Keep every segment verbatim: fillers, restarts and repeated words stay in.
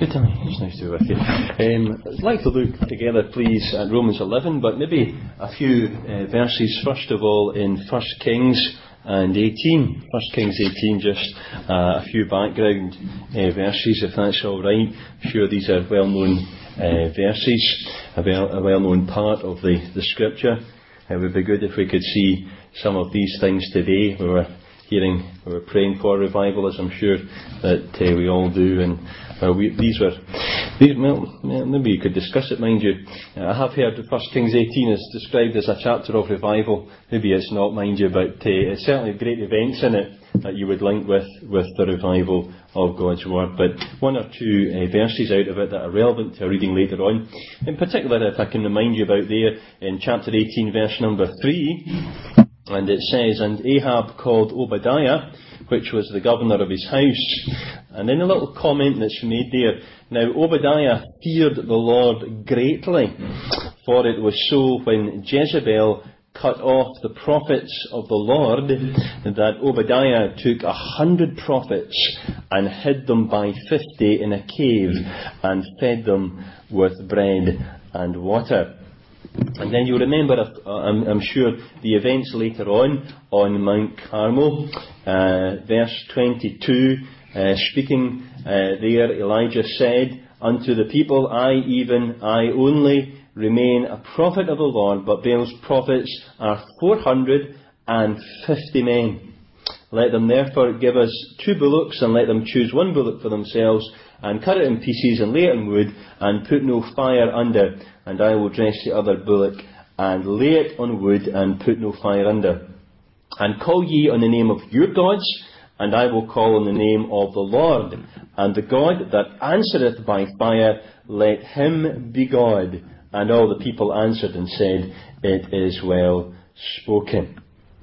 Good to me. It's nice to be with you. Um, I'd like to look together, please, at Romans eleven, but maybe a few uh, verses, first of all, in First Kings and eighteen. First Kings eighteen, just uh, a few background uh, verses, if that's all right. I'm sure these are well-known uh, verses, a, well, a well-known part of the, the Scripture. It would be good if we could see some of these things today. We were hearing, we were praying for revival, as I'm sure that uh, we all do, and uh, we, these were, these, well, maybe you could discuss it, mind you. Uh, I have heard that First Kings eighteen is described as a chapter of revival. Maybe it's not, mind you, but uh, it's certainly great events in it that you would link with, with the revival of God's Word. But one or two uh, verses out of it that are relevant to our reading later on. In particular, if I can remind you about there, in chapter eighteen, verse number three, and it says, "And Ahab called Obadiah, which was the governor of his house." And then a little comment that's made there. "Now Obadiah feared the Lord greatly, for it was so when Jezebel cut off the prophets of the Lord, that Obadiah took a hundred prophets and hid them by fifty in a cave and fed them with bread and water." And then you'll remember, uh, I'm, I'm sure, the events later on, on Mount Carmel, uh, verse twenty-two, uh, speaking uh, there, Elijah said unto the people, "I, even I only, remain a prophet of the Lord, but Baal's prophets are four hundred and fifty men. Let them therefore give us two bullocks, and let them choose one bullock for themselves, and cut it in pieces, and lay it in wood, and put no fire under. And I will dress the other bullock, and lay it on wood, and put no fire under. And call ye on the name of your gods, and I will call on the name of the Lord. And the God that answereth by fire, let him be God." And all the people answered and said, "It is well spoken."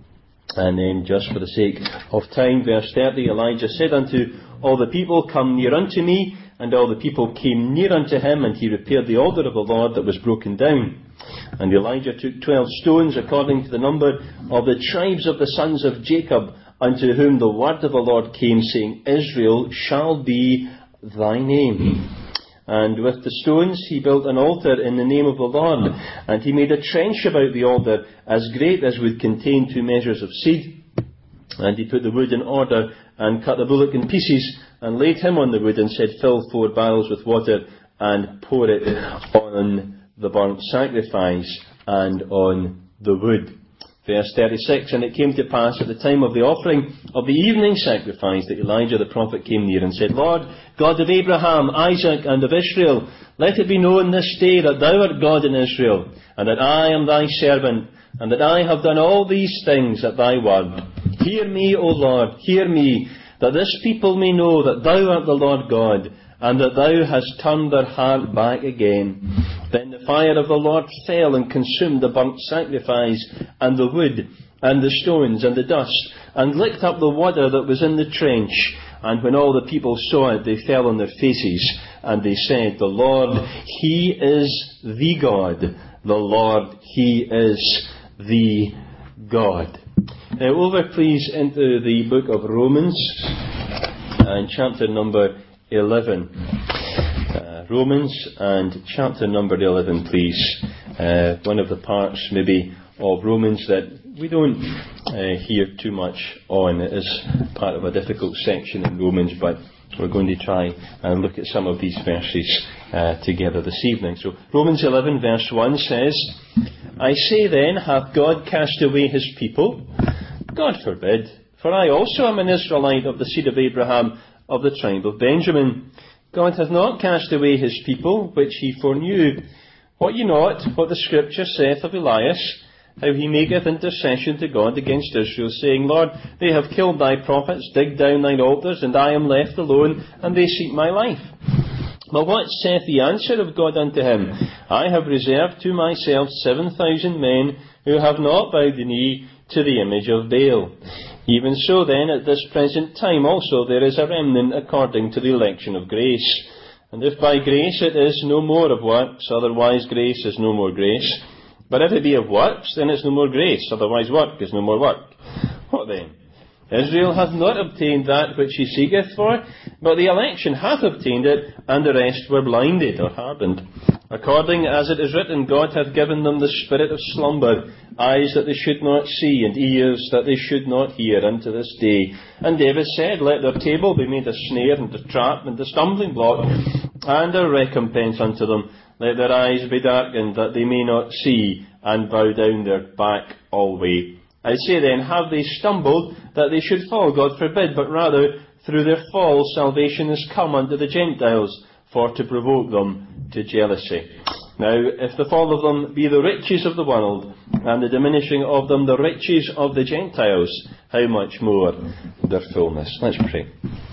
And then, just for the sake of time, verse thirty, Elijah said unto all the people, "Come near unto me." And all the people came near unto him, and he repaired the altar of the Lord that was broken down. And Elijah took twelve stones, according to the number of the tribes of the sons of Jacob, unto whom the word of the Lord came, saying, "Israel shall be thy name." And with the stones he built an altar in the name of the Lord, and he made a trench about the altar, as great as would contain two measures of seed. And he put the wood in order, and cut the bullock in pieces, and laid him on the wood, and said, "Fill four barrels with water, and pour it on the burnt sacrifice, and on the wood." Verse thirty-six, "And it came to pass at the time of the offering of the evening sacrifice, that Elijah the prophet came near, and said, Lord, God of Abraham, Isaac, and of Israel, let it be known this day that thou art God in Israel, and that I am thy servant, and that I have done all these things at thy word. Hear me, O Lord, hear me, that this people may know that thou art the Lord God, and that thou hast turned their heart back again." Then the fire of the Lord fell and consumed the burnt sacrifice, and the wood, and the stones, and the dust, and licked up the water that was in the trench. And when all the people saw it, they fell on their faces, and they said, "The Lord, He is the God. The Lord, He is the God." Now over, please, into the book of Romans, and chapter number eleven. Uh, Romans and chapter number eleven, please. Uh, one of the parts, maybe, of Romans that we don't uh, hear too much on. It is part of a difficult section in Romans, but we're going to try and look at some of these verses uh, together this evening. So, Romans eleven, verse one says, "I say then, hath God cast away his people? God forbid. For I also am an Israelite of the seed of Abraham, of the tribe of Benjamin. God hath not cast away his people, which he foreknew. Wot ye not what the Scripture saith of Elias, how he maketh intercession to God against Israel, saying, Lord, they have killed thy prophets, digged down thine altars, and I am left alone, and they seek my life. But what saith the answer of God unto him? I have reserved to myself seven thousand men, who have not bowed the knee to the image of Baal. Even so then, at this present time also there is a remnant according to the election of grace. And if by grace it is no more of works, otherwise grace is no more grace. But if it be of works, then it's no more grace, otherwise work is no more work. What then? Israel hath not obtained that which he seeketh for, but the election hath obtained it, and the rest were blinded," or hardened. "According as it is written, God hath given them the spirit of slumber, eyes that they should not see, and ears that they should not hear, unto this day. And David said, Let their table be made a snare, and a trap, and a stumbling block, and a recompense unto them. Let their eyes be darkened, that they may not see, and bow down their back alway. I say then, have they stumbled, that they should fall? God forbid, but rather, through their fall, salvation is come unto the Gentiles, for to provoke them to jealousy. Now, if the fall of them be the riches of the world, and the diminishing of them the riches of the Gentiles, how much more their fullness?" Let's pray.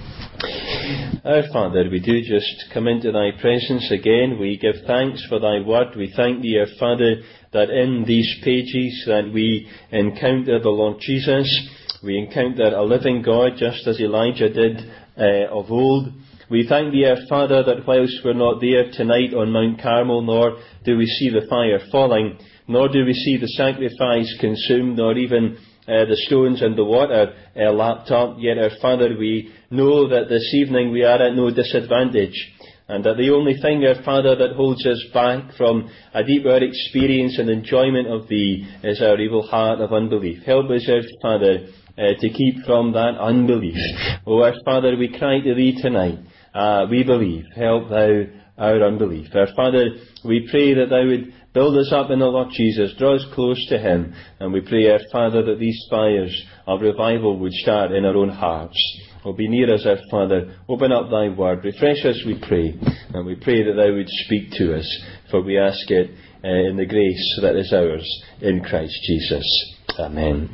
Our Father, we do just come into thy presence again. We give thanks for thy word. We thank thee, our Father, that in these pages that we encounter the Lord Jesus. We encounter a living God, just as Elijah did uh, of old. We thank thee, our Father, that whilst we're not there tonight on Mount Carmel, nor do we see the fire falling, nor do we see the sacrifice consumed, nor even uh, the stones and the water uh, lapped up, yet, our Father, we know that this evening we are at no disadvantage, and that the only thing, our Father, that holds us back from a deeper experience and enjoyment of thee is our evil heart of unbelief. Help us, our Father, uh, to keep from that unbelief. Oh, our Father, we cry to thee tonight. Uh, we believe. Help thou our unbelief. Our Father, we pray that thou would build us up in the Lord Jesus, draw us close to him, and we pray, our Father, that these fires of revival would start in our own hearts. Oh, be near us, our Father. Open up thy word. Refresh us, we pray. And we pray that thou would speak to us, for we ask it uh, in the grace that is ours in Christ Jesus. Amen.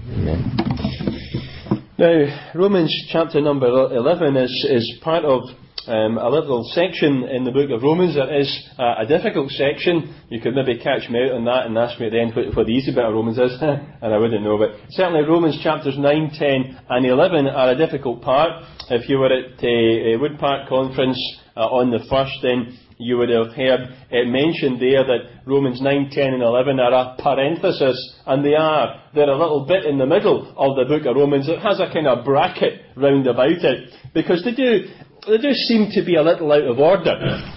Amen. Now, Romans chapter number eleven is, is part of Um, a little section in the book of Romans. It is uh, a difficult section. You could maybe catch me out on that and ask me at the end what, what the easy bit of Romans is, and I wouldn't know. But certainly Romans chapters nine, ten and eleven are a difficult part. If you were at uh, Wood Park Conference uh, on the first, then you would have heard it mentioned there that Romans nine, ten and eleven are a parenthesis, and they are. They're a little bit in the middle of the book of Romans. It has a kind of bracket round about it, because they do They do seem to be a little out of order.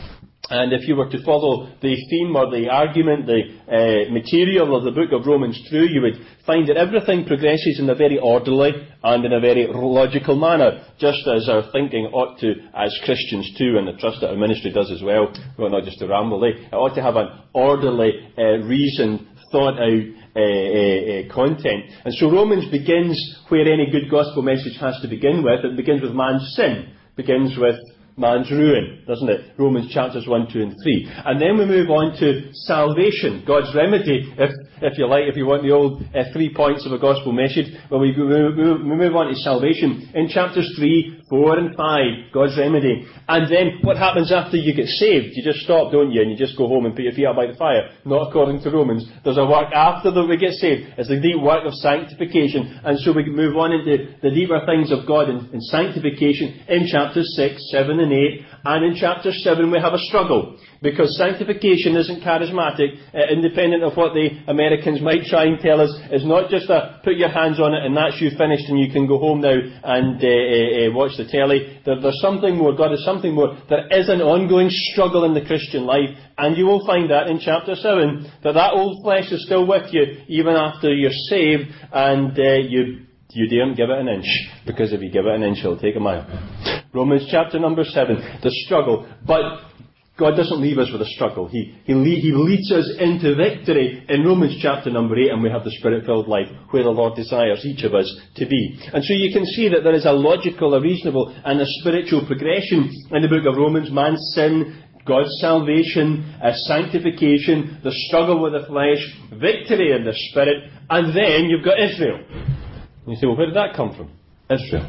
And if you were to follow the theme or the argument, the uh, material of the book of Romans through, you would find that everything progresses in a very orderly and in a very logical manner, just as our thinking ought to as Christians too, and I trust that our ministry does as well. Well, not just to ramble, eh? It ought to have an orderly, uh, reasoned, thought out Uh, uh, uh, content. And so Romans begins where any good gospel message has to begin with. It begins with man's sin. Begins with man's ruin, doesn't it? Romans chapters one, two and three. And then we move on to salvation, God's remedy, if if you like, if you want the old uh, three points of a gospel message. Well, we, we, we move on to salvation in chapters three, four and five, God's remedy. And then what happens after you get saved? You just stop, don't you? And you just go home and put your feet up by the fire. Not according to Romans. There's a work after that we get saved. It's the deep work of sanctification. And so we move on into the deeper things of God in, in sanctification in chapters six, seven and eight. And in chapter seven we have a struggle, because sanctification isn't charismatic, uh, independent of what the Americans might try and tell us. It's not just a put your hands on it and that's you finished and you can go home now and uh, uh, uh, watch the telly. There, there's something more. God is something more. There is an ongoing struggle in the Christian life, and you will find that in chapter seven, that that old flesh is still with you even after you're saved, and uh, you You daren't give it an inch, because if you give it an inch, it'll take a mile. Romans chapter number seven, the struggle. But God doesn't leave us with a struggle. He, he, lead, he leads us into victory in Romans chapter number eight, and we have the Spirit-filled life where the Lord desires each of us to be. And so you can see that there is a logical, a reasonable, and a spiritual progression in the book of Romans. Man's sin, God's salvation, uh, sanctification, the struggle with the flesh, victory in the Spirit, and then you've got Israel. You say, well, where did that come from? Israel.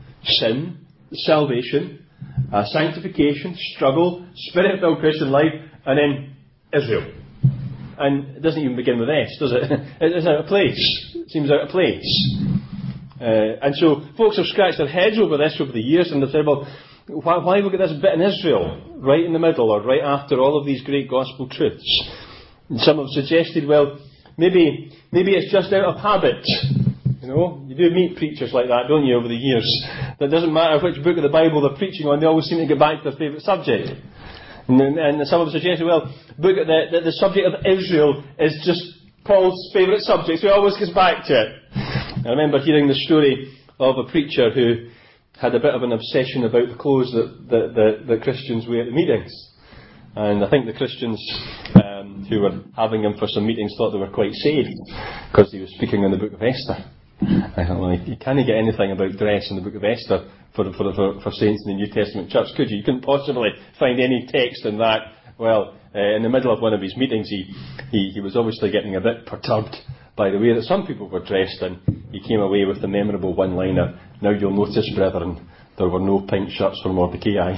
Sin, salvation, uh, sanctification, struggle, Spirit-filled Christian life, and then Israel. And it doesn't even begin with S, does it? It's out of place. It seems out of place. Uh, and so folks have scratched their heads over this over the years, and they've said, well, why, why have we got this bit in Israel right in the middle, or right after all of these great gospel truths? And some have suggested, well, maybe maybe it's just out of habit. You know, you do meet preachers like that, don't you, over the years? That doesn't matter which book of the Bible they're preaching on, they always seem to get back to their favourite subject. And, and some have suggested, well, book the, the, the subject of Israel is just Paul's favourite subject, so he always gets back to it. I remember hearing the story of a preacher who had a bit of an obsession about the clothes that, that, that, that Christians wear at the meetings. And I think the Christians um, who were having him for some meetings thought they were quite safe, because he was speaking on the book of Esther. I thought, well, you can't get anything about dress in the book of Esther for, for, for, for saints in the New Testament church, could you? You couldn't possibly find any text in that. Well, uh, in the middle of one of his meetings, he, he, he was obviously getting a bit perturbed by the way that some people were dressed, and he came away with the memorable one-liner, "Now you'll notice, brethren, there were no pink shirts for Mordecai."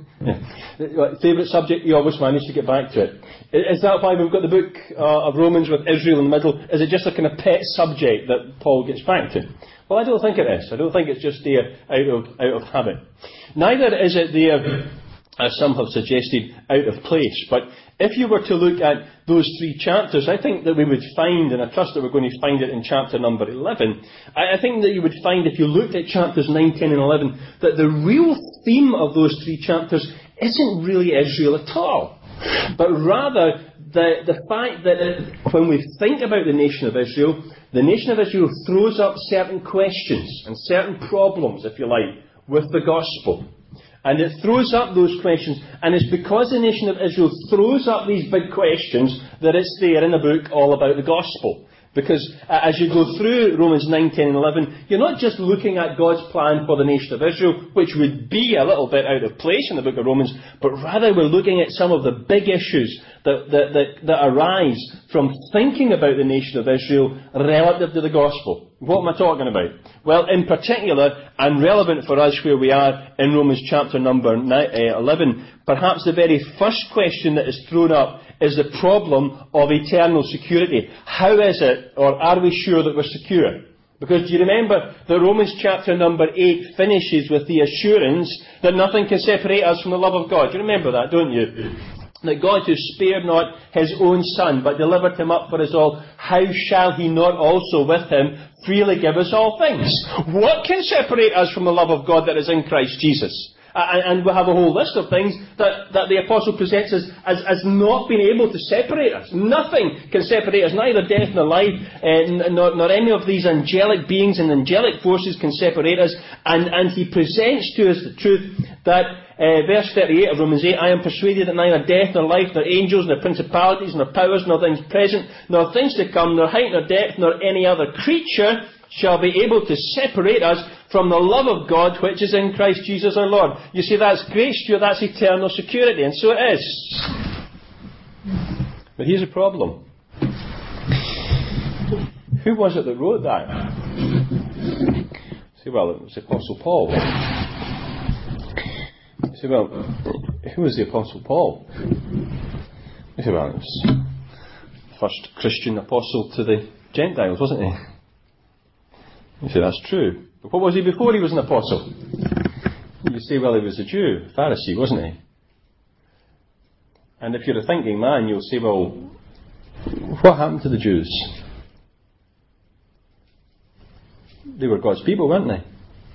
Favourite subject, you always manage to get back to it. Is that why we've got the book uh, of Romans with Israel in the middle? Is it just a kind of pet subject that Paul gets back to? Well, I don't think it is. I don't think it's just there out of, out of habit. Neither is it there, as some have suggested, out of place. But if you were to look at those three chapters, I think that we would find, and I trust that we're going to find it in chapter number eleven, I think that you would find, if you looked at chapters nine, ten and eleven, that the real theme of those three chapters isn't really Israel at all. But rather, the, the fact that it, when we think about the nation of Israel, the nation of Israel throws up certain questions and certain problems, if you like, with the gospel. And it throws up those questions, and it's because the nation of Israel throws up these big questions that it's there in the book all about the gospel. Because uh, as you go through Romans nine, ten and eleven, you're not just looking at God's plan for the nation of Israel, which would be a little bit out of place in the book of Romans, but rather we're looking at some of the big issues that, that, that, that arise from thinking about the nation of Israel relative to the gospel. What am I talking about? Well, in particular, and relevant for us where we are in Romans chapter number eleven, perhaps the very first question that is thrown up is the problem of eternal security. How is it, or are we sure that we're secure? Because do you remember that Romans chapter number eight finishes with the assurance that nothing can separate us from the love of God? Do you remember that, don't you? That God, who spared not his own Son, but delivered him up for us all, how shall he not also with him freely give us all things? What can separate us from the love of God that is in Christ Jesus? And we'll have a whole list of things that, that the Apostle presents as, as, as not being able to separate us. Nothing can separate us, neither death nor life, uh, nor, nor any of these angelic beings and angelic forces can separate us. And, and he presents to us the truth that, uh, verse thirty-eight of Romans eight, "I am persuaded that neither death nor life, nor angels, nor principalities, nor powers, nor things present, nor things to come, nor height, nor depth, nor any other creature shall be able to separate us from the love of God which is in Christ Jesus our Lord." You see, that's great, Stuart, that's eternal security, and so it is. But here's a problem. Who was it that wrote that? You say, well, it was the Apostle Paul. You say, well, who was the Apostle Paul? You say, well, it was the first Christian apostle to the Gentiles, wasn't he? You say, that's true. But what was he before he was an apostle? You say, well, he was a Jew, a Pharisee, wasn't he? And if you're a thinking man, you'll say, well, what happened to the Jews? They were God's people, weren't they?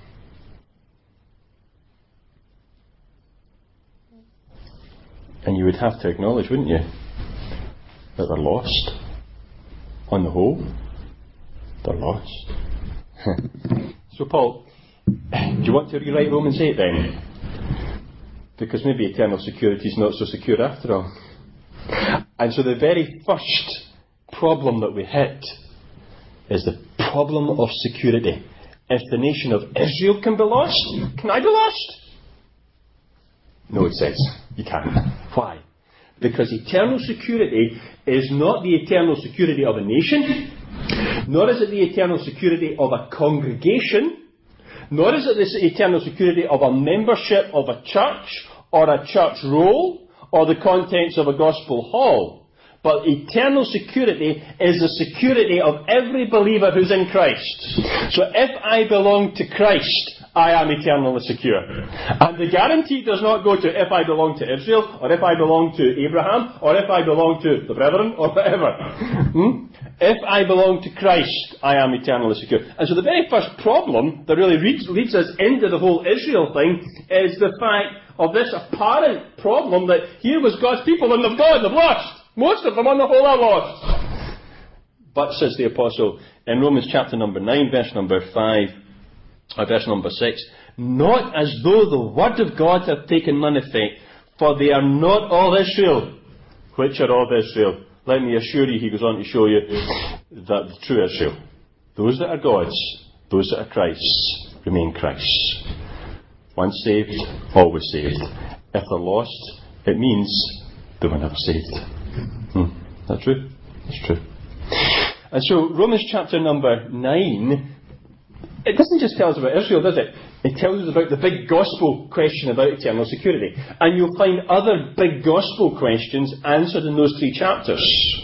And you would have to acknowledge, wouldn't you, that they're lost. On the whole, they're lost. So, Paul, do you want to rewrite Romans eight then? Because maybe eternal security is not so secure after all. And so the very first problem that we hit is the problem of security. If the nation of Israel can be lost, can I be lost? No, it says you can't. Why? Because eternal security is not the eternal security of a nation, nor is it the eternal security of a congregation, nor is it the eternal security of a membership of a church, or a church roll, or the contents of a gospel hall. But eternal security is the security of every believer who's in Christ. So if I belong to Christ, I am eternally secure. And the guarantee does not go to if I belong to Israel, or if I belong to Abraham, or if I belong to the brethren, or whatever. Hmm? If I belong to Christ, I am eternally secure. And so the very first problem that really leads, leads us into the whole Israel thing is the fact of this apparent problem that here was God's people and they've gone, they've lost. Most of them on the whole are lost. But, says the Apostle, in Romans chapter number nine, verse number five, or verse number six, not as though the word of God hath taken none effect, for they are not all Israel, which are of Israel. Let me assure you, he goes on to show you, that the true Israel, those that are God's, those that are Christ's, remain Christ's. Once saved, always saved. If they're lost, it means they were never saved. Hmm. Is that true? That's true. And so, Romans chapter number nine, it doesn't just tell us about Israel, does it? It tells us about the big gospel question about eternal security. And you'll find other big gospel questions answered in those three chapters.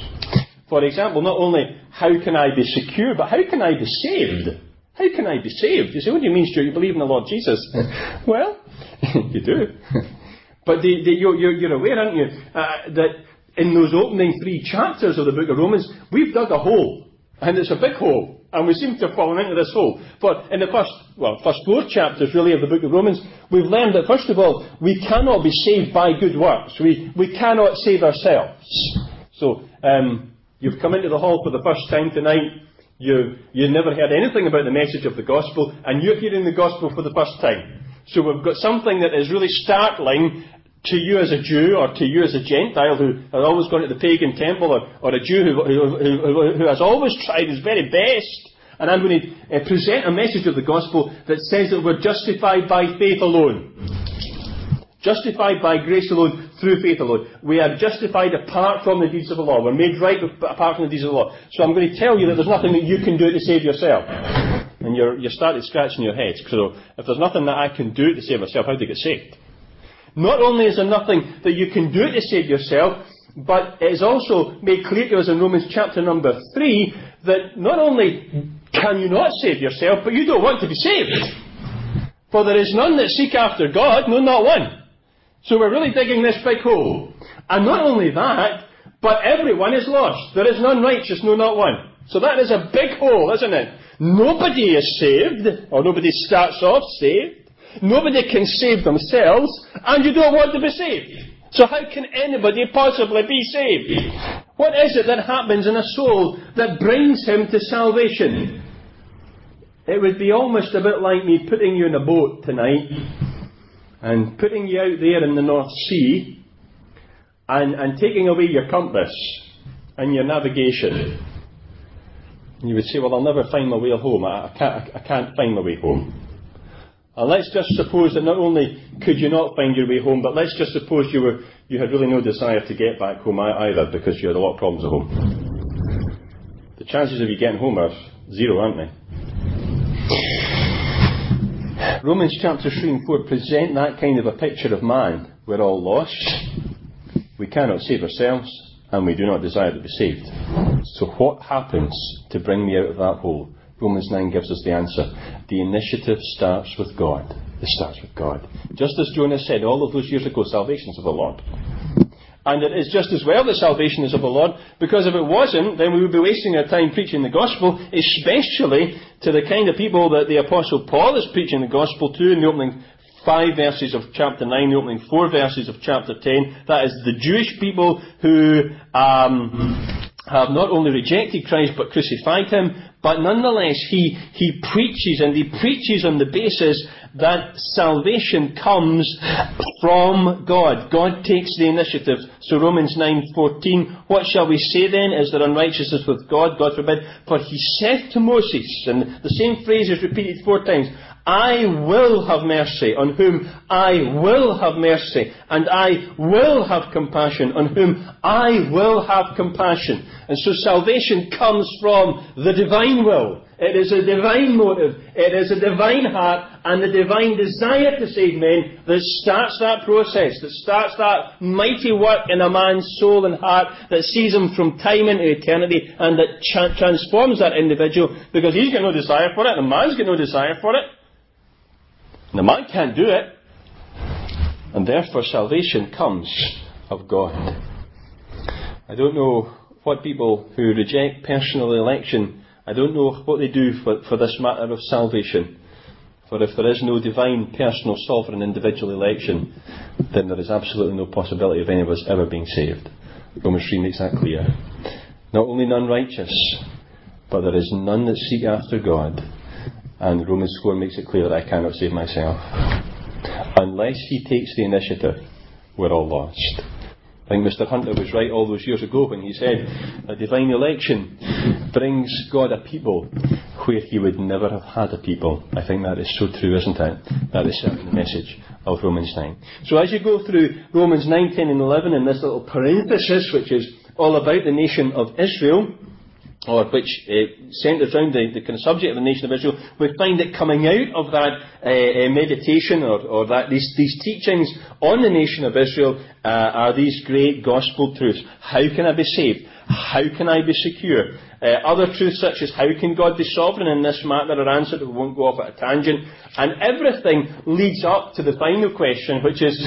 For example, not only how can I be secure, but how can I be saved? How can I be saved? You say, what do you mean, Stuart? You believe in the Lord Jesus? Well, you do. But the, the, you're, you're aware, aren't you, uh, that in those opening three chapters of the book of Romans, we've dug a hole. And it's a big hole. And we seem to have fallen into this hole. For in the first, well, first four chapters, really, of the book of Romans, we've learned that, first of all, we cannot be saved by good works. We, we cannot save ourselves. So, um, you've come into the hall for the first time tonight. You, you never heard anything about the message of the gospel, and you're hearing the gospel for the first time. So we've got something that is really startling to you as a Jew, or to you as a Gentile who has always gone to the pagan temple, or, or a Jew who, who, who, who has always tried his very best. And I'm going to uh, present a message of the gospel that says that we're justified by faith alone. Justified by grace alone, through faith alone. We are justified apart from the deeds of the law. We're made right apart from the deeds of the law. So I'm going to tell you that there's nothing that you can do to save yourself. And you're, you started scratching your heads. So if there's nothing that I can do to save myself, how do you get saved? Not only is there nothing that you can do to save yourself, but it is also made clear to us in Romans chapter number three that not only can you not save yourself, but you don't want to be saved. For there is none that seek after God, no, not one. So we're really digging this big hole. And not only that, but everyone is lost. There is none righteous, no, not one. So that is a big hole, isn't it? Nobody is saved, or nobody starts off saved. Nobody can save themselves, and you don't want to be saved. So how can anybody possibly be saved? What is it that happens in a soul that brings him to salvation? It would be almost a bit like me putting you in a boat tonight, and putting you out there in the North Sea, and, and taking away your compass and your navigation. And you would say, well, I'll never find my way home. I, I, can't, I can't find my way home. And let's just suppose that not only could you not find your way home, but let's just suppose you were you had really no desire to get back home either, because you had a lot of problems at home. The chances of you getting home are zero, aren't they? Romans chapter three and four present that kind of a picture of man. We're all lost. We cannot save ourselves, and we do not desire to be saved. So what happens to bring me out of that hole? Romans nine gives us the answer. The initiative starts with God. It starts with God. Just as Jonah said all of those years ago, salvation is of the Lord. And it is just as well that salvation is of the Lord, because if it wasn't, then we would be wasting our time preaching the gospel, especially to the kind of people that the Apostle Paul is preaching the gospel to in the opening five verses of chapter nine, the opening four verses of chapter ten. That is the Jewish people who um, have not only rejected Christ but crucified him, but nonetheless he, he preaches, and he preaches on the basis that salvation comes from God. God takes the initiative. So Romans nine fourteen, what shall we say then? Is there unrighteousness with God? God forbid. For he saith to Moses, and the same phrase is repeated four times, I will have mercy on whom I will have mercy, and I will have compassion on whom I will have compassion. And so salvation comes from the divine will. It is a divine motive. It is a divine heart and the divine desire to save men that starts that process, that starts that mighty work in a man's soul and heart, that sees him from time into eternity, and that tra- transforms that individual, because he's got no desire for it, and man's got no desire for it. The man can't do it. And therefore salvation comes of God. I don't know what people who reject personal election, I don't know what they do for, for this matter of salvation. For if there is no divine, personal, sovereign, individual election, then there is absolutely no possibility of any of us ever being saved. Romans three makes that clear. Not only none righteous, but there is none that seek after God. And Romans four makes it clear that I cannot save myself. Unless He takes the initiative, we're all lost. I think Mister Hunter was right all those years ago when he said a divine election brings God a people where He would never have had a people. I think that is so true, isn't it? That is certainly the message of Romans nine. So as you go through Romans nine, ten and eleven in this little parenthesis, which is all about the nation of Israel, or which uh, centres around the, the kind of subject of the nation of Israel, we find that coming out of that uh, uh, meditation or, or that these, these teachings on the nation of Israel uh, are these great gospel truths. How can I be saved? How can I be secure? Uh, other truths such as how can God be sovereign in this matter are answered. We won't go off at a tangent. And everything leads up to the final question, which is,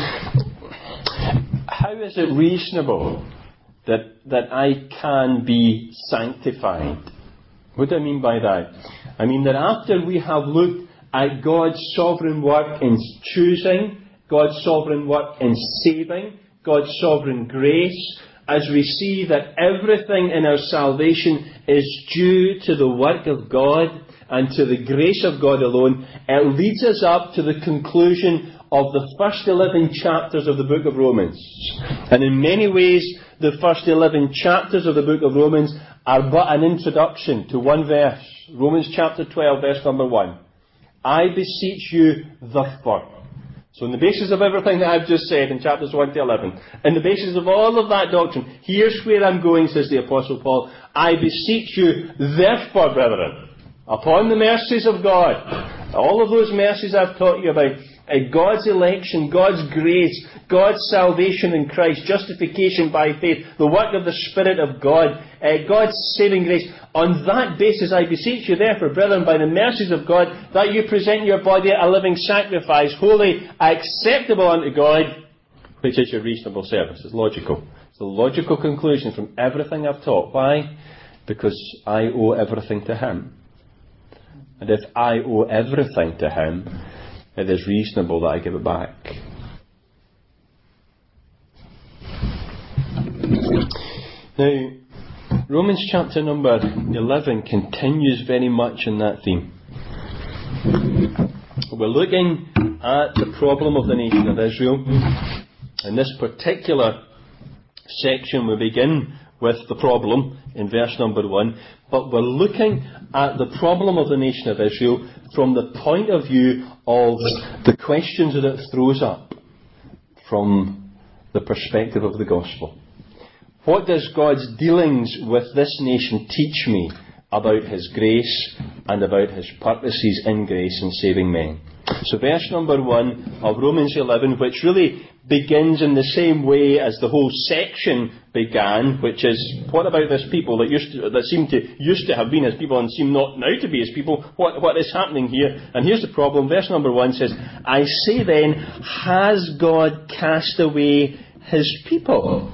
how is it reasonable that that I can be sanctified? What do I mean by that? I mean that after we have looked at God's sovereign work in choosing, God's sovereign work in saving, God's sovereign grace, as we see that everything in our salvation is due to the work of God and to the grace of God alone, it leads us up to the conclusion of the first eleven chapters of the book of Romans. And in many ways, the first eleven chapters of the book of Romans are but an introduction to one verse. Romans chapter twelve, verse number one. I beseech you, therefore. So on the basis of everything that I've just said in chapters one to eleven, on the basis of all of that doctrine, here's where I'm going, says the Apostle Paul. I beseech you, therefore, brethren, upon the mercies of God, all of those mercies I've taught you about, Uh, God's election, God's grace, God's salvation in Christ, justification by faith, the work of the Spirit of God, uh, God's saving grace. On that basis I beseech you therefore, brethren, by the mercies of God, that you present your body a living sacrifice, holy, acceptable unto God, which is your reasonable service. It's logical. It's a logical conclusion from everything I've taught. Why? Because I owe everything to Him. And if I owe everything to Him, it is reasonable that I give it back. Now, Romans chapter number eleven continues very much in that theme. We're looking at the problem of the nation of Israel. In this particular section we begin with the problem in verse number one, but we're looking at the problem of the nation of Israel from the point of view of the questions that it throws up from the perspective of the gospel. What does God's dealings with this nation teach me about His grace and about His purposes in grace in saving men? So verse number one of Romans eleven, which really begins in the same way as the whole section began, which is, what about this people that used to, that seem to used to have been His people and seem not now to be His people? What what is happening here? And here's the problem. Verse number one says, I say then, has God cast away His people?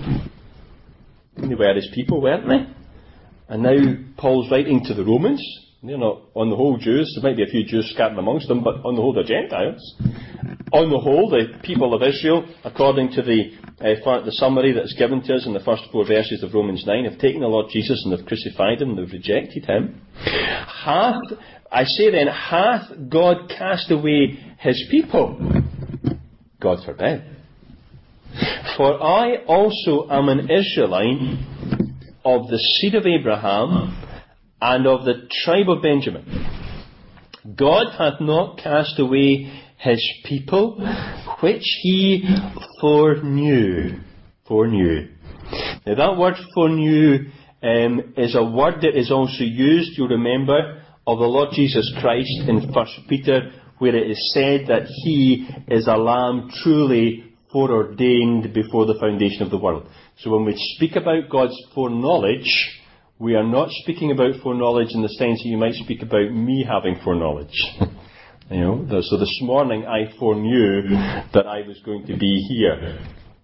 They were His people, weren't they? And now Paul's writing to the Romans. They're not, on the whole, Jews. There might be a few Jews scattered amongst them, but on the whole, they're Gentiles. On the whole, the people of Israel, according to the uh, the summary that's given to us in the first four verses of Romans nine, have taken the Lord Jesus and have crucified Him and have rejected Him. Hath, I say then, hath God cast away His people? God forbid. For I also am an Israelite of the seed of Abraham and of the tribe of Benjamin. God hath not cast away His people, which He foreknew. Foreknew. Now that word foreknew um, is a word that is also used, you'll remember, of the Lord Jesus Christ in First Peter, where it is said that He is a lamb truly foreordained before the foundation of the world. So when we speak about God's foreknowledge, we are not speaking about foreknowledge in the sense that you might speak about me having foreknowledge. You know, so this morning I foreknew that I was going to be here.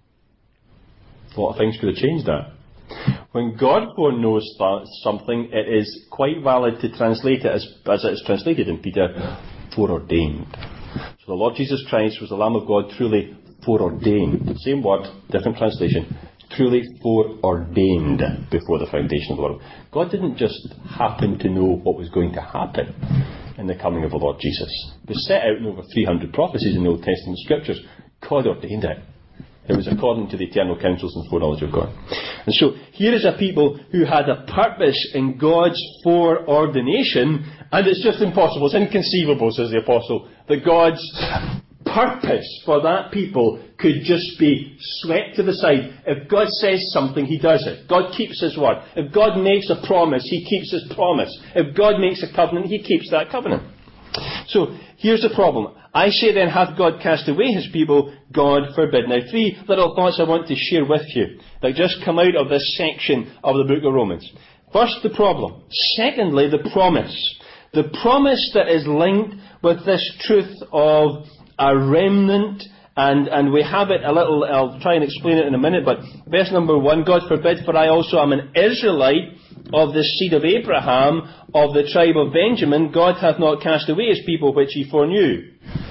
A lot of things could have changed that. When God foreknows something, it is quite valid to translate it as, as it is translated in Peter, foreordained. So the Lord Jesus Christ was the Lamb of God, truly foreordained. Same word, different translation. Truly foreordained before the foundation of the world. God didn't just happen to know what was going to happen in the coming of the Lord Jesus. It was set out in over three hundred prophecies in the Old Testament Scriptures. God ordained it. It was according to the eternal counsels and foreknowledge of God. And so, here is a people who had a purpose in God's foreordination, and it's just impossible, it's inconceivable, says the Apostle, that God's purpose for that people could just be swept to the side. If God says something, He does it. God keeps His word. If God makes a promise, He keeps His promise. If God makes a covenant, He keeps that covenant. So, here's the problem. I say then, hath God cast away His people? God forbid. Now, three little thoughts I want to share with you that just come out of this section of the book of Romans. First, the problem. Secondly, the promise. The promise that is linked with this truth of a remnant, and, and we have it a little, I'll try and explain it in a minute, but verse number one, God forbid, for I also am an Israelite of the seed of Abraham, of the tribe of Benjamin. God hath not cast away His people which He foreknew.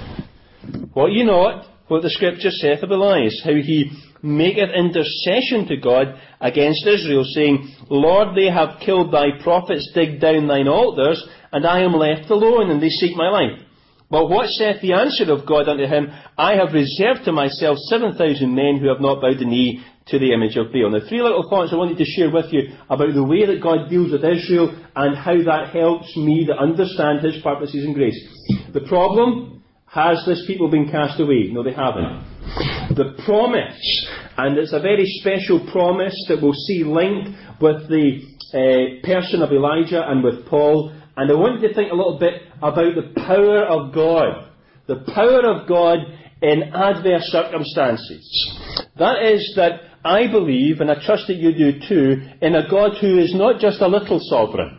What ye not, what the Scripture saith of Elias, how he maketh intercession to God against Israel, saying, Lord, they have killed thy prophets, dig down thine altars, and I am left alone, and they seek my life. But what saith the answer of God unto him? I have reserved to myself seven thousand men who have not bowed the knee to the image of Baal. Now, three little thoughts I wanted to share with you about the way that God deals with Israel and how that helps me to understand His purposes and grace. The problem, has this people been cast away? No, they haven't. The promise, and it's a very special promise that we'll see linked with the uh, person of Elijah and with Paul. And I want you to think a little bit about the power of God. The power of God in adverse circumstances. That is that I believe, and I trust that you do too, in a God who is not just a little sovereign,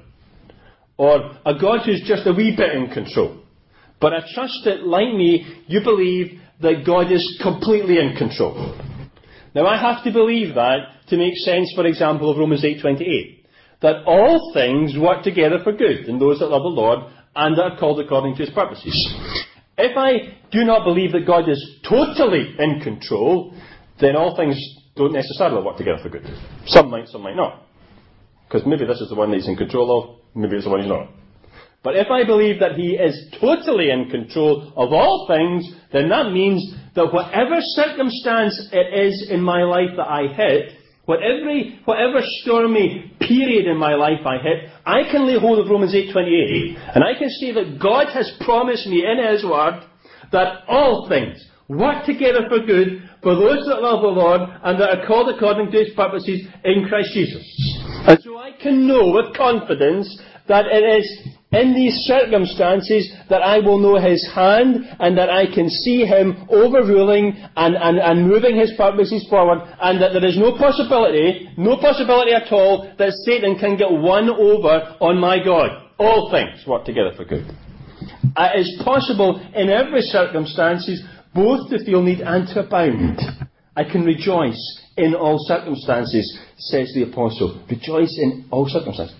or a God who's just a wee bit in control. But I trust that, like me, you believe that God is completely in control. Now I have to believe that to make sense, for example, of Romans eight twenty-eight. That all things work together for good in those that love the Lord and that are called according to His purposes. If I do not believe that God is totally in control, then all things don't necessarily work together for good. Some might, some might not. Because maybe this is the one that He's in control of, maybe it's the one He's not. But if I believe that He is totally in control of all things, then that means that whatever circumstance it is in my life that I hit, Whatever, whatever stormy period in my life I hit, I can lay hold of Romans eight twenty-eight, and I can see that God has promised me in His Word that all things work together for good for those that love the Lord and that are called according to His purposes in Christ Jesus. And so I can know with confidence that it is in these circumstances that I will know His hand and that I can see Him overruling and, and, and moving His purposes forward, and that there is no possibility, no possibility at all that Satan can get one over on my God. All things work together for good. It is possible in every circumstances both to feel need and to abound. I can rejoice in all circumstances, says the Apostle. Rejoice in all circumstances.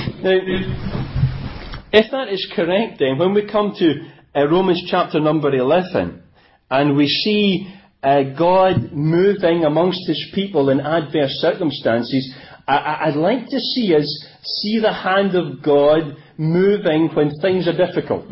Now, if that is correct, then, when we come to uh, Romans chapter number eleven, and we see uh, God moving amongst His people in adverse circumstances, I- I'd like to see us see the hand of God moving when things are difficult.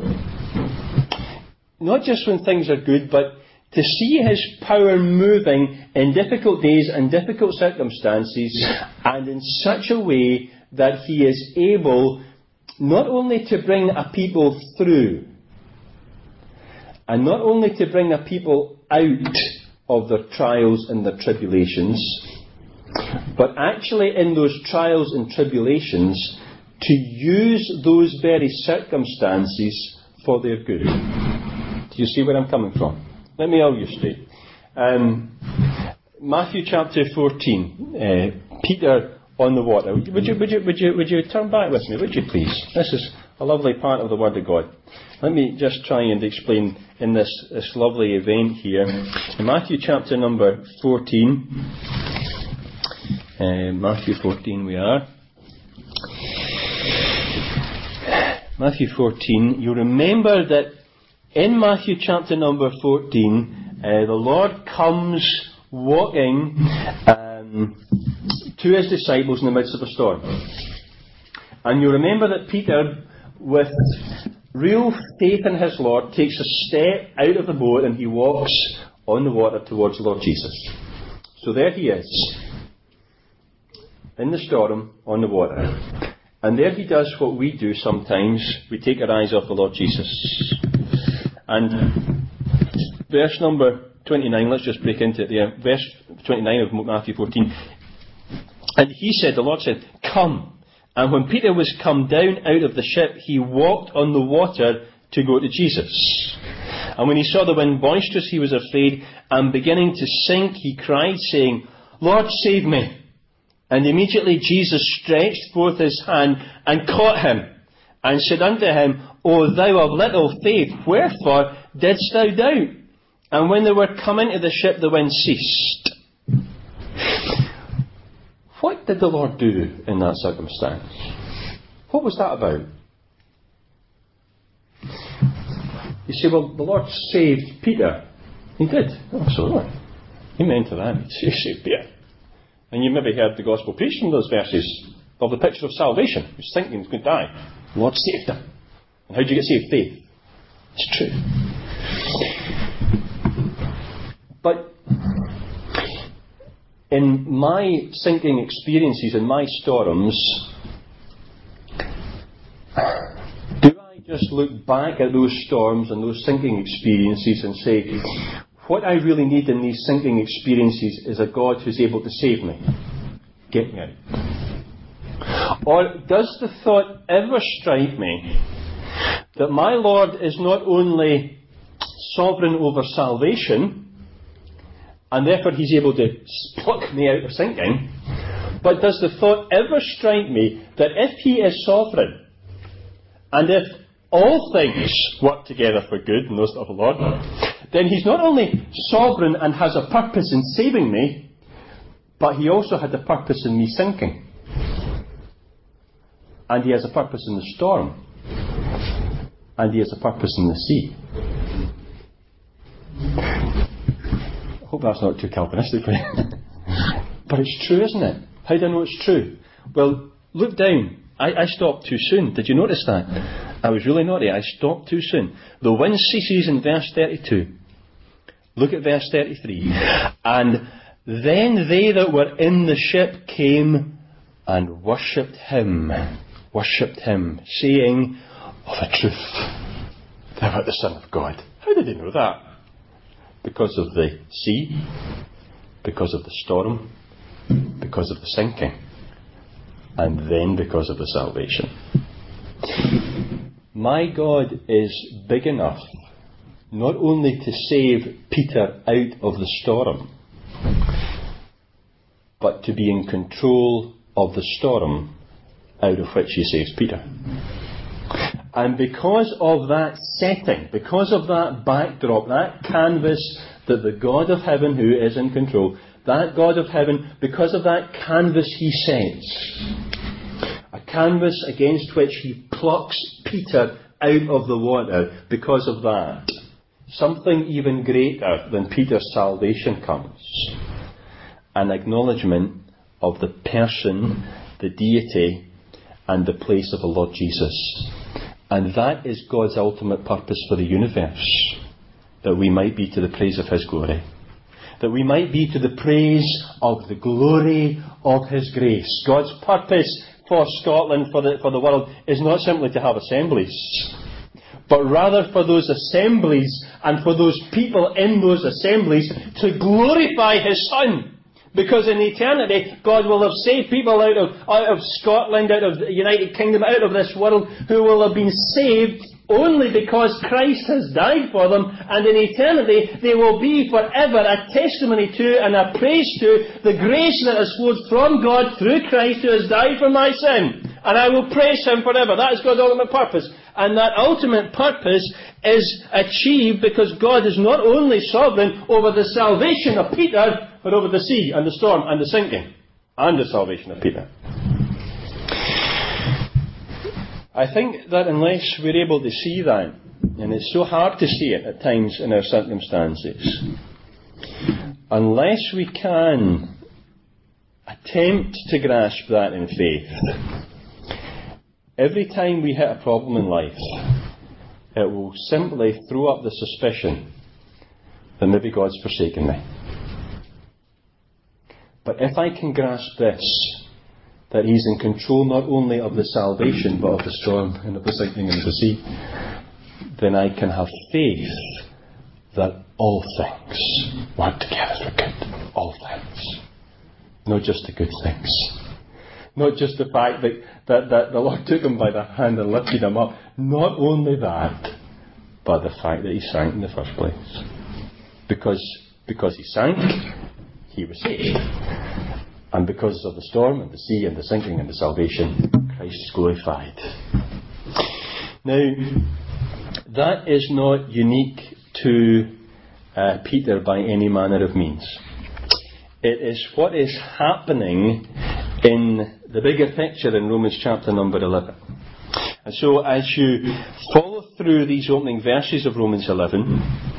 Not just when things are good, but to see His power moving in difficult days and difficult circumstances, and in such a way that He is able not only to bring a people through, and not only to bring a people out of their trials and their tribulations, but actually in those trials and tribulations to use those very circumstances for their good. Do you see where I'm coming from? Let me illustrate. Um, Matthew chapter fourteen, uh, Peter on the water. Would you, would you, would you, would you turn back with me, would you please? This is a lovely part of the Word of God. Let me just try and explain in this, this lovely event here. In Matthew chapter number fourteen, uh, Matthew fourteen we are. Matthew fourteen, you remember that in Matthew chapter number fourteen, uh, the Lord comes walking um, to his disciples in the midst of a storm. And you remember that Peter, with real faith in his Lord, takes a step out of the boat and he walks on the water towards the Lord Jesus. So there he is, in the storm, on the water. And there he does what we do sometimes. We take our eyes off the Lord Jesus. And verse number twenty-nine, let's just break into it there. Verse twenty-nine of Matthew fourteen. And he said, the Lord said, come. And when Peter was come down out of the ship, he walked on the water to go to Jesus. And when he saw the wind boisterous, he was afraid, and beginning to sink, he cried, saying, Lord, save me. And immediately Jesus stretched forth his hand and caught him, and said unto him, O thou of little faith, wherefore didst thou doubt? And when they were come into the ship, the wind ceased. What did the Lord do in that circumstance? What was that about? You say, well, the Lord saved Peter. He did, absolutely. He meant to that. He saved Peter. And you maybe heard the gospel preached from those verses of the picture of salvation. He was thinking he was going to die. The Lord saved him. And how do you get saved? Faith. It's true. But in my sinking experiences, in my storms, do I just look back at those storms and those sinking experiences and say, what I really need in these sinking experiences is a God who's able to save me, get me out? Or does the thought ever strike me that my Lord is not only sovereign over salvation, and therefore he's able to pluck me out of sinking, but does the thought ever strike me that if he is sovereign, and if all things work together for good in those that love the Lord, then he's not only sovereign and has a purpose in saving me, but he also had a purpose in me sinking. And he has a purpose in the storm. And he has a purpose in the sea. I hope that's not too Calvinistic for you. But it's true, isn't it? How do I know it's true? Well, look down. I, I stopped too soon. Did you notice that? I was really naughty. I stopped too soon. The wind ceases in verse thirty-two. Look at verse thirty-three. And then they that were in the ship came and worshipped him. Worshipped him, saying, of a truth, thou art the Son of God. How did they know that? Because of the sea, because of the storm, because of the sinking, and then because of the salvation. My God is big enough not only to save Peter out of the storm, but to be in control of the storm out of which he saves Peter. And because of that setting, because of that backdrop, that canvas that the God of heaven, who is in control, that God of heaven, because of that canvas he sets, a canvas against which he plucks Peter out of the water, because of that, something even greater than Peter's salvation comes. An acknowledgement of the person, the deity, and the place of the Lord Jesus. And that is God's ultimate purpose for the universe. That we might be to the praise of his glory. That we might be to the praise of the glory of his grace. God's purpose for Scotland, for the, for the world, is not simply to have assemblies, but rather for those assemblies and for those people in those assemblies to glorify his Son. Because in eternity, God will have saved people out of, out of Scotland, out of the United Kingdom, out of this world, who will have been saved only because Christ has died for them. And in eternity, they will be forever a testimony to and a praise to the grace that has flowed from God through Christ who has died for my sin. and I will praise him forever. That is God's ultimate purpose. And that ultimate purpose is achieved because God is not only sovereign over the salvation of Peter, but over the sea and the storm and the sinking and the salvation of Peter. I think that unless we're able to see that, and it's so hard to see it at times in our circumstances, unless we can attempt to grasp that in faith, every time we hit a problem in life, it will simply throw up the suspicion that maybe God's forsaken me. But if I can grasp this, that He's in control not only of the salvation, but of the storm and of the sinking and the sea, then I can have faith that all things work together for good. All things. Not just the good things. Not just the fact that, that, that the Lord took him by the hand and lifted him up. Not only that, but the fact that he sank in the first place. Because, because he sank, he was saved. And because of the storm and the sea and the sinking and the salvation, Christ is glorified. Now, that is not unique to uh, Peter by any manner of means. It is what is happening in the bigger picture in Romans chapter number eleven. And so as you follow through these opening verses of Romans eleven,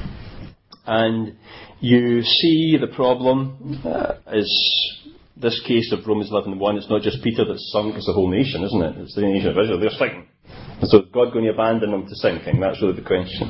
and you see the problem uh, is this case of Romans eleven one, it's not just Peter that's sunk, it's the whole nation, isn't it? It's the nation of Israel, they're sinking. And so is God going to abandon them to sinking? That's really the question.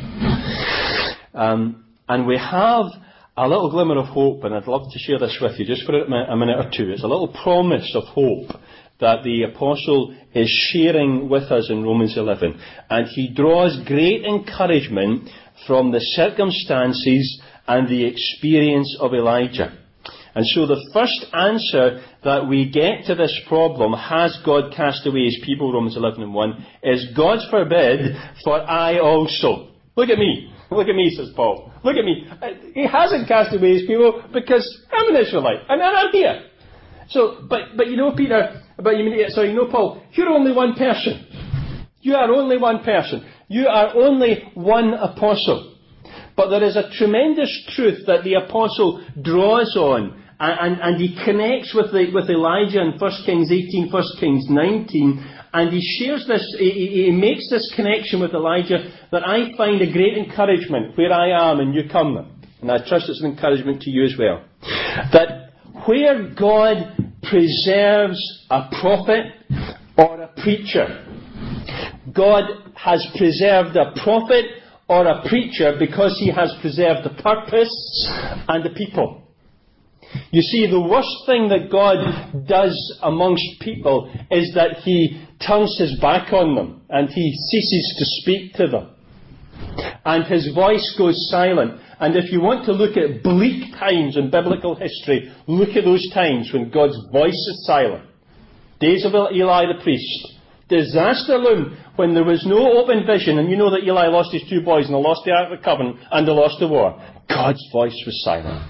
Um, and we have a little glimmer of hope, and I'd love to share this with you just for a minute or two. It's a little promise of hope that the Apostle is sharing with us in Romans eleven. And he draws great encouragement from the circumstances and the experience of Elijah. And so the first answer that we get to this problem, has God cast away his people, Romans eleven and one, is God forbid, for I also. Look at me. Look at me, says Paul. Look at me. He hasn't cast away his people because I'm an Israelite. And I'm here. So, but, but you know, Peter, but you, sorry, you know, Paul, you're only one person. You are only one person. You are only one apostle. But there is a tremendous truth that the apostle draws on, and, and, and he connects with the, with Elijah in First Kings eighteen, First Kings nineteen, and he shares this, he, he makes this connection with Elijah that I find a great encouragement where I am and you come. And I trust it's an encouragement to you as well. That where God preserves a prophet or a preacher, God has preserved a prophet or a preacher because he has preserved the purpose and the people. You see, the worst thing that God does amongst people is that he turns his back on them and he ceases to speak to them. And his voice goes silent. And if you want to look at bleak times in biblical history, look at those times when God's voice is silent. Days of Eli the priest. Disaster loomed when there was no open vision, and you know that Eli lost his two boys and they lost the Ark of the Covenant and they lost the war. God's voice was silent.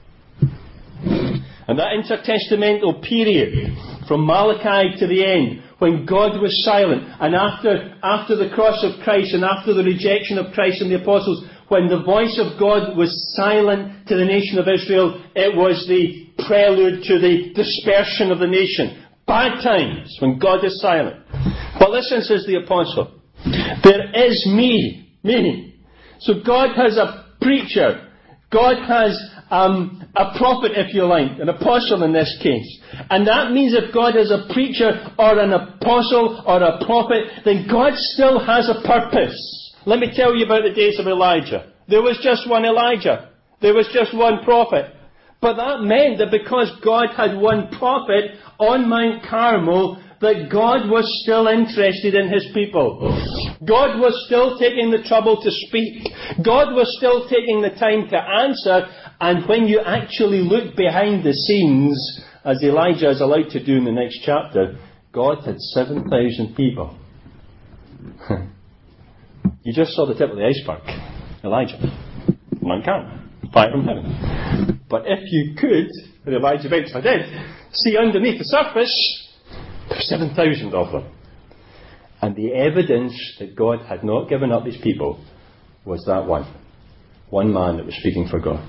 And that intertestamental period, from Malachi to the end, when God was silent, and after, after the cross of Christ and after the rejection of Christ and the apostles, when the voice of God was silent to the nation of Israel, it was the prelude to the dispersion of the nation. Bad times when God is silent. But listen, says the apostle, there is me, me. So God has a preacher. God has um, a prophet, if you like, an apostle in this case. And that means if God has a preacher or an apostle or a prophet, then God still has a purpose. Let me tell you about the days of Elijah. There was just one Elijah. There was just one prophet. But that meant that because God had one prophet on Mount Carmel, that God was still interested in his people. God was still taking the trouble to speak. God was still taking the time to answer. And when you actually look behind the scenes, as Elijah is allowed to do in the next chapter, God had seven thousand people. You just saw the tip of the iceberg. Elijah. Mount Carmel. Fire from heaven. But if you could, and Elijah eventually did, see underneath the surface, seven thousand of them. And the evidence that God had not given up his people was that one. One man that was speaking for God.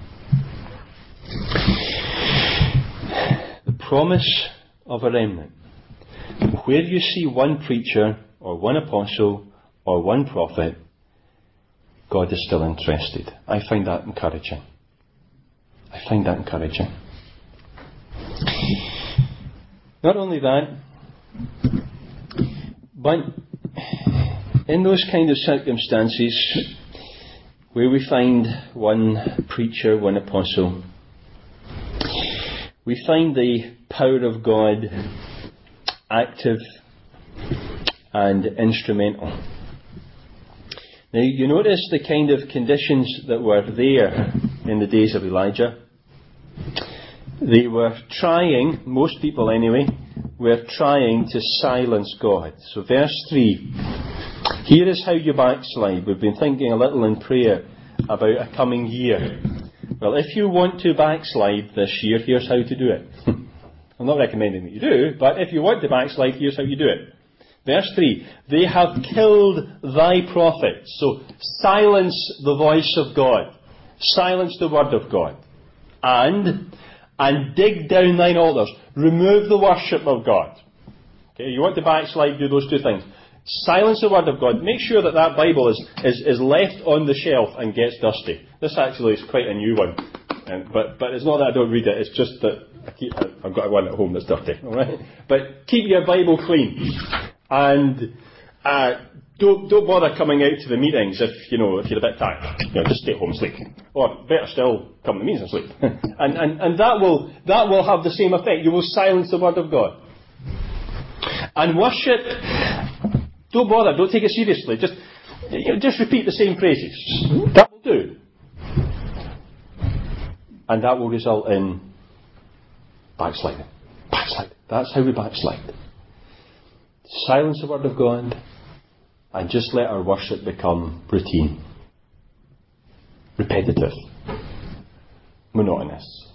The promise of a remnant. Where you see one preacher or one apostle or one prophet, God is still interested. I find that encouraging. I find that encouraging. Not only that, but in those kind of circumstances where we find one preacher, one apostle, we find the power of God active and instrumental. Now you notice the kind of conditions that were there in the days of Elijah. They were trying, most people anyway, were trying to silence God. So verse three, here is how you backslide. We've been thinking a little in prayer about a coming year. Well, if you want to backslide this year, here's how to do it. I'm not recommending that you do, but if you want to backslide, here's how you do it. Verse three, they have killed thy prophets. So silence the voice of God. Silence the word of God. And, and dig down thine altars. Remove the worship of God. Okay, you want to backslide, do those two things. Silence the word of God. Make sure that that Bible is, is, is left on the shelf and gets dusty. This actually is quite a new one. Um, but, but it's not that I don't read it, it's just that I keep, I've got one at home that's dirty. Alright? But keep your Bible clean. And uh, don't, don't bother coming out to the meetings if, you know, if you're a bit tired. You know, just stay at home and sleep. Or better still, come to the meetings and sleep. and and, and that, will, that will have the same effect. You will silence the word of God. And worship, don't bother, don't take it seriously. Just, you know, just repeat the same phrases. That will do. And that will result in backsliding. Backslide. That's how we backslide. Silence the word of God and just let our worship become routine, repetitive, monotonous.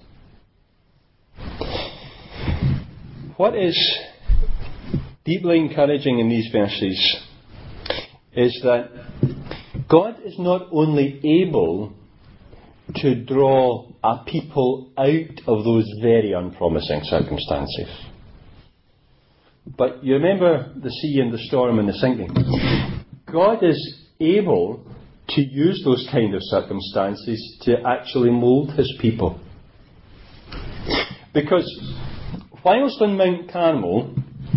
What is deeply encouraging in these verses is that God is not only able to draw a people out of those very unpromising circumstances. But you remember the sea and the storm and the sinking. God is able to use those kind of circumstances to actually mould his people. Because whilst on Mount Carmel,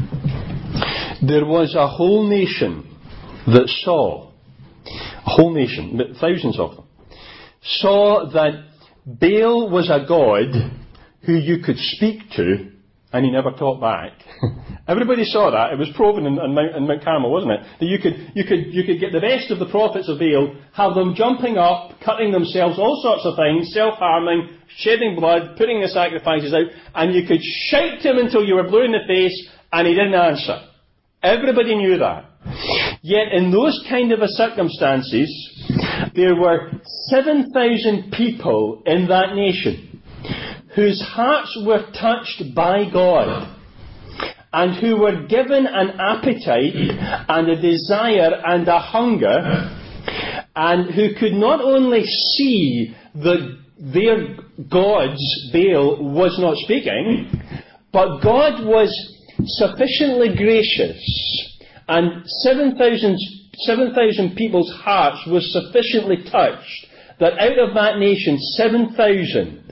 there was a whole nation that saw, a whole nation, thousands of them, saw that Baal was a god who you could speak to and he never talked back. Everybody saw that. It was proven in, in, Mount, in Mount Carmel, wasn't it? That you could, you could, you could get the best of the prophets of Baal, have them jumping up, cutting themselves, all sorts of things, self-harming, shedding blood, putting the sacrifices out, and you could shout to him until you were blue in the face, and he didn't answer. Everybody knew that. Yet in those kind of a circumstances, there were seven thousand people in that nation whose hearts were touched by God and who were given an appetite and a desire and a hunger, and who could not only see that their gods, Baal, was not speaking, but God was sufficiently gracious, and seven thousand people's hearts were sufficiently touched that out of that nation, seven thousand,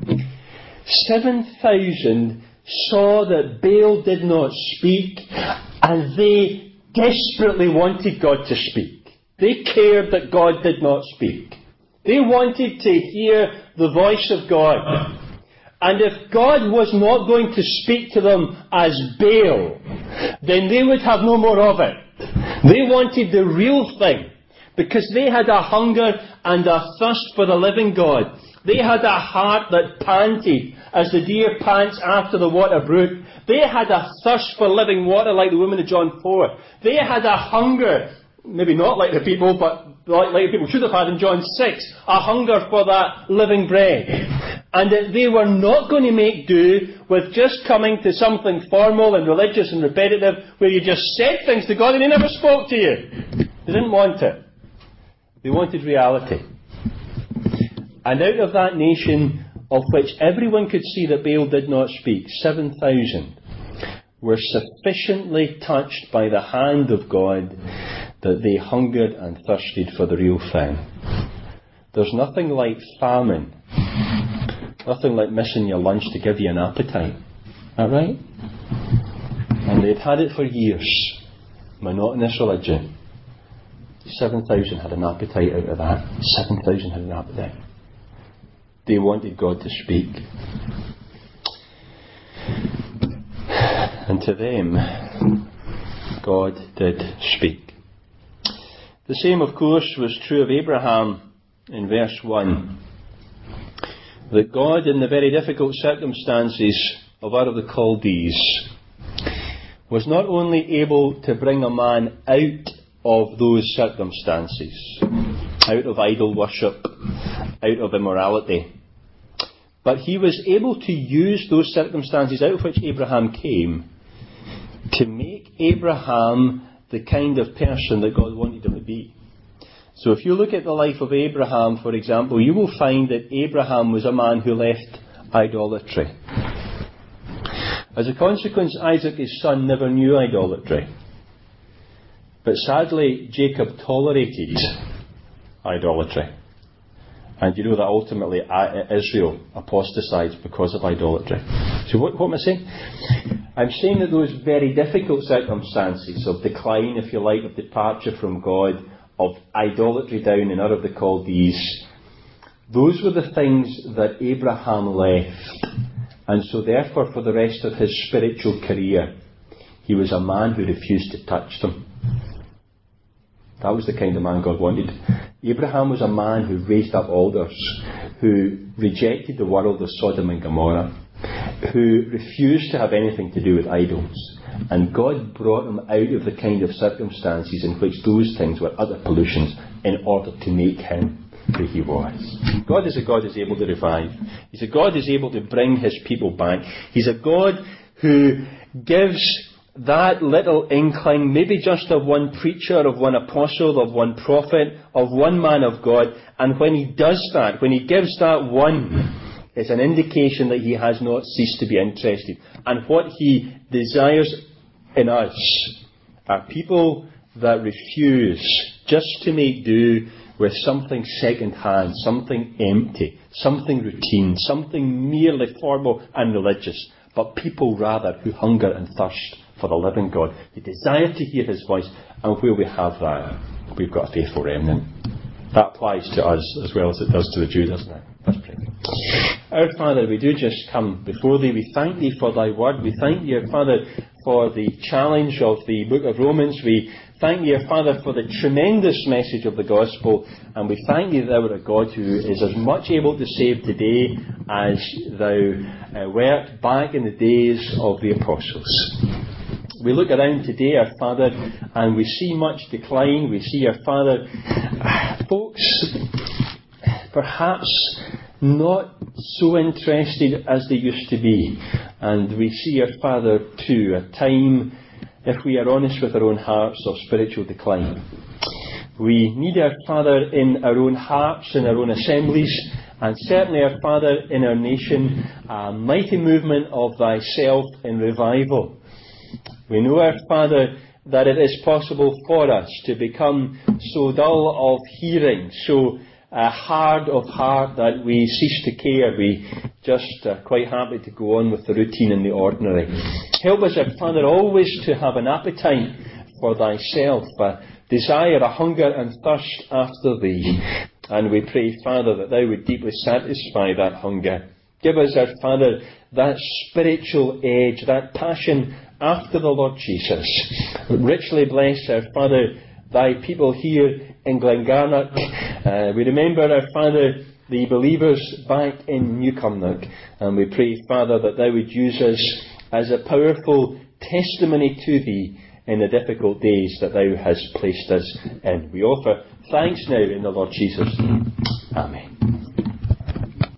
seven thousand saw that Baal did not speak, and they desperately wanted God to speak. They cared that God did not speak. They wanted to hear the voice of God. And if God was not going to speak to them as Baal, then they would have no more of it. They wanted the real thing, because they had a hunger and a thirst for the living God. They had a heart that panted as the deer pants after the water brook. They had a thirst for living water like the woman of John four. They had a hunger, maybe not like the people, but like, like the people should have had in John six, a hunger for that living bread. and that they were not going to make do with just coming to something formal and religious and repetitive where you just said things to God and He never spoke to you. They didn't want it. They wanted reality. And out of that nation, of which everyone could see that Baal did not speak, seven thousand were sufficiently touched by the hand of God that they hungered and thirsted for the real thing. There's nothing like famine, nothing like missing your lunch to give you an appetite. Is that right? And they'd had it for years. Monotonous religion. seven thousand had an appetite out of that. seven thousand had an appetite. They wanted God to speak. And to them, God did speak. The same, of course, was true of Abraham in verse one. That God, in the very difficult circumstances of Ur of the Chaldees, was not only able to bring a man out of those circumstances, out of idol worship, out of immorality, but He was able to use those circumstances out of which Abraham came to make Abraham the kind of person that God wanted him to be. So if you look at the life of Abraham, for example, you will find that Abraham was a man who left idolatry. As a consequence, Isaac, his son, never knew idolatry. But sadly, Jacob tolerated idolatry. And you know that ultimately Israel apostatized because of idolatry. So what, what am I saying? I'm saying that those very difficult circumstances of decline, if you like, of departure from God, of idolatry down in Ur of the Chaldees, those were the things that Abraham left. And so therefore, for the rest of his spiritual career, he was a man who refused to touch them. That was the kind of man God wanted. Abraham was a man who raised up altars, who rejected the world of Sodom and Gomorrah, who refused to have anything to do with idols. And God brought him out of the kind of circumstances in which those things were utter pollutions in order to make him who he was. God is a God who is able to revive. He's a God who is able to bring His people back. He's a God who gives that little inkling, maybe just of one preacher, of one apostle, of one prophet, of one man of God. And when He does that, when He gives that one, it's an indication that He has not ceased to be interested. And what He desires in us are people that refuse just to make do with something second-hand, something empty, something routine, something merely formal and religious, but people rather who hunger and thirst for the living God. They desire to hear His voice, and where we have that, we've got a faithful remnant. That applies to us as well as it does to the Jew, doesn't it? Let's pray. Our Father, we do just come before Thee. We thank Thee for Thy word. We thank Thee, our Father, for the challenge of the book of Romans. We thank Thee, our Father, for the tremendous message of the gospel. And we thank Thee that Thou art a God who is as much able to save today as Thou uh, wert back in the days of the apostles. We look around today, our Father, and we see much decline. We see, our Father, folks perhaps not so interested as they used to be. And we see, our Father, too, a time, if we are honest with our own hearts, of spiritual decline. We need, our Father, in our own hearts, in our own assemblies, and certainly, our Father, in our nation, a mighty movement of Thyself in revival. We know, our Father, that it is possible for us to become so dull of hearing, so uh, hard of heart that we cease to care. We just are quite happy to go on with the routine and the ordinary. Help us, our Father, always to have an appetite for Thyself, a desire, a hunger and thirst after Thee. And we pray, Father, that Thou would deeply satisfy that hunger. Give us, our Father, that spiritual edge, that passion after the Lord Jesus. Richly bless, our Father, Thy people here in Glengarnock. Uh, we remember, our Father, the believers back in Newcomnock. And we pray, Father, that Thou would use us as a powerful testimony to Thee in the difficult days that Thou hast placed us in. We offer thanks now in the Lord Jesus' name. Amen.